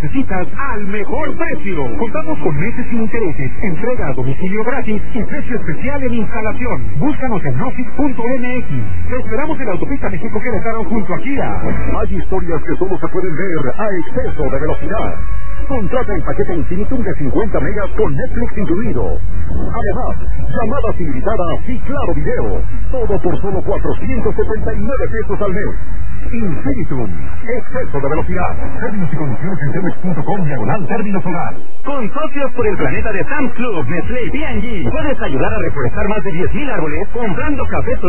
necesitas al mejor precio. Contamos con meses sin intereses, entrega a domicilio gratis y precio especial en instalación. Búscanos en office.mx. Te esperamos en la autopista México Querétaro junto a Kia. Hay historias que solo se pueden ver a exceso de velocidad. Contrata el paquete Infinitum de 50 megas con Netflix incluido. Además, llamadas ilimitadas y claro video. Todo por solo 479 pesos al mes. Infinitum, exceso de velocidad. Términos y condiciones en telmex.com/términos hogar. Con socios por el planeta de Sam's Club, Nestlé y P&G, puedes ayudar a reforestar más de 10,000 árboles comprando café